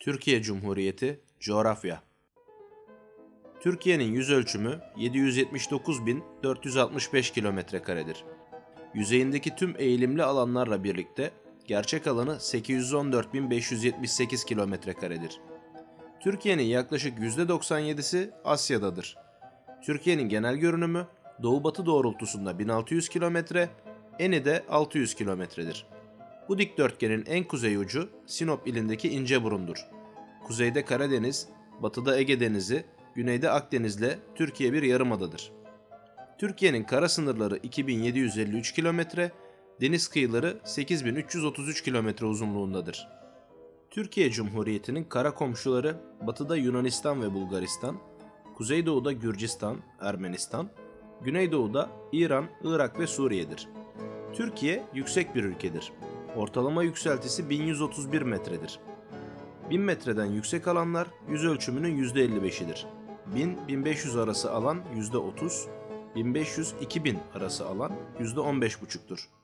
Türkiye Cumhuriyeti Coğrafya. Türkiye'nin yüzölçümü 779.465 kilometrekaredir. Yüzeyindeki tüm eğilimli alanlarla birlikte gerçek alanı 814.578 kilometrekaredir. Türkiye'nin yaklaşık %97'si Asya'dadır. Türkiye'nin genel görünümü doğu-batı doğrultusunda 1600 kilometre, eni de 600 kilometredir. Bu dikdörtgenin en kuzey ucu Sinop ilindeki İnceburun'dur. Kuzeyde Karadeniz, batıda Ege Denizi, güneyde Akdeniz'le Türkiye bir yarımadadır. Türkiye'nin kara sınırları 2753 kilometre, deniz kıyıları 8333 kilometre uzunluğundadır. Türkiye Cumhuriyeti'nin kara komşuları batıda Yunanistan ve Bulgaristan, kuzeydoğuda Gürcistan, Ermenistan, güneydoğuda İran, Irak ve Suriye'dir. Türkiye yüksek bir ülkedir. Ortalama yükseltisi 1131 metredir. 1000 metreden yüksek alanlar yüzölçümünün %55'idir. 1000-1500 arası alan %30, 1500-2000 arası alan %15,5'tur.